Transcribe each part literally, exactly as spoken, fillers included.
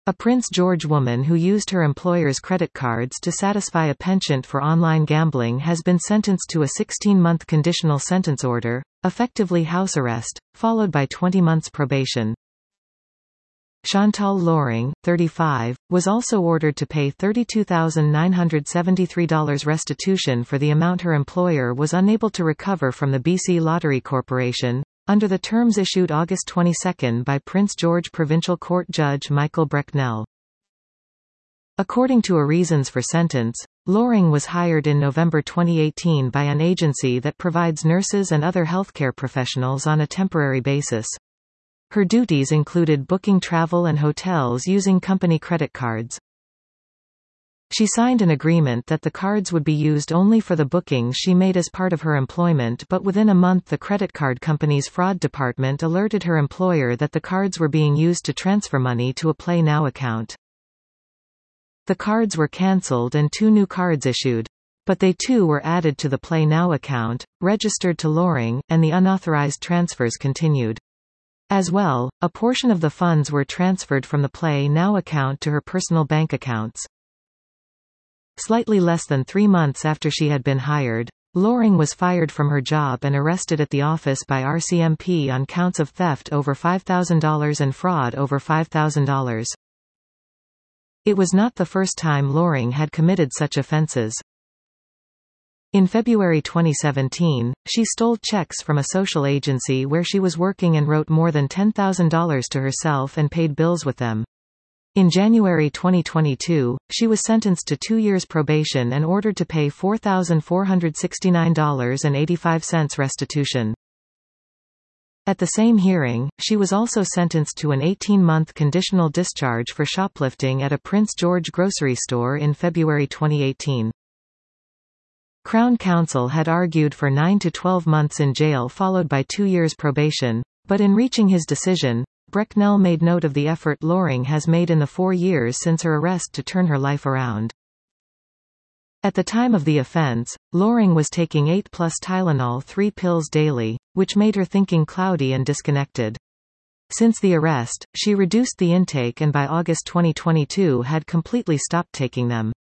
A Prince George woman who used her employer's credit cards to satisfy a penchant for online gambling has been sentenced to a sixteen-month conditional sentence order, effectively house arrest, followed by twenty months probation. Chantal Loring, thirty-five, was also ordered to pay thirty-two thousand nine hundred seventy-three dollars restitution for the amount her employer was unable to recover from the B C Lottery Corporation, under the terms issued August twenty-second by Prince George Provincial Court Judge Michael Brecknell. According to a reasons for sentence, Loring was hired in November twenty eighteen by an agency that provides nurses and other healthcare professionals on a temporary basis. Her duties included booking travel and hotels using company credit cards. She signed an agreement that the cards would be used only for the bookings she made as part of her employment, but within a month the credit card company's fraud department alerted her employer that the cards were being used to transfer money to a Play Now account. The cards were cancelled and two new cards issued. But they too were added to the Play Now account, registered to Loring, and the unauthorized transfers continued. As well, a portion of the funds were transferred from the Play Now account to her personal bank accounts. Slightly less than three months after she had been hired, Loring was fired from her job and arrested at the office by R C M P on counts of theft over five thousand dollars and fraud over five thousand dollars. It was not the first time Loring had committed such offenses. In February twenty seventeen, she stole checks from a social agency where she was working and wrote more than ten thousand dollars to herself and paid bills with them. In January twenty twenty-two, she was sentenced to two years probation and ordered to pay four thousand four hundred sixty-nine dollars and eighty-five cents restitution. At the same hearing, she was also sentenced to an eighteen-month conditional discharge for shoplifting at a Prince George grocery store in February twenty eighteen. Crown Counsel had argued for nine to twelve months in jail followed by two years probation, but in reaching his decision, Brecknell made note of the effort Loring has made in the four years since her arrest to turn her life around. At the time of the offense, Loring was taking eight plus Tylenol three pills daily, which made her thinking cloudy and disconnected. Since the arrest, she reduced the intake and by August twenty twenty-two had completely stopped taking them.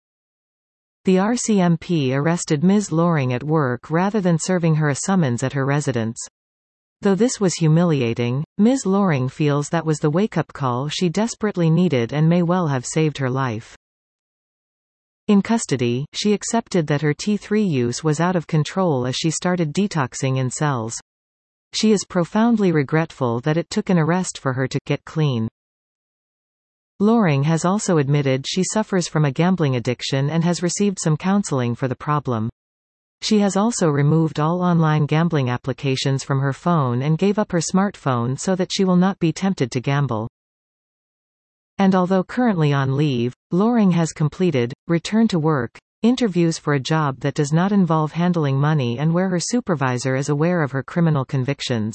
The R C M P arrested Miz Loring at work rather than serving her a summons at her residence. Though this was humiliating, Miz Loring feels that was the wake-up call she desperately needed and may well have saved her life. In custody, she accepted that her T three use was out of control as she started detoxing in cells. She is profoundly regretful that it took an arrest for her to get clean. Loring has also admitted she suffers from a gambling addiction and has received some counseling for the problem. She has also removed all online gambling applications from her phone and gave up her smartphone so that she will not be tempted to gamble. And although currently on leave, Loring has completed, return to work, interviews for a job that does not involve handling money and where her supervisor is aware of her criminal convictions.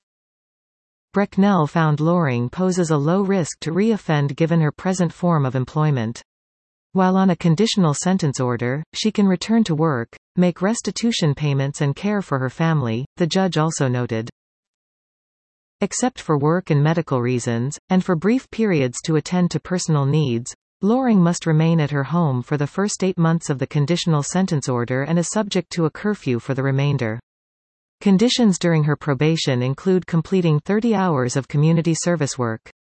Brecknell found Loring poses a low risk to re-offend given her present form of employment. While on a conditional sentence order, she can return to work, make restitution payments and care for her family, the judge also noted. Except for work and medical reasons, and for brief periods to attend to personal needs, Loring must remain at her home for the first eight months of the conditional sentence order and is subject to a curfew for the remainder. Conditions during her probation include completing thirty hours of community service work.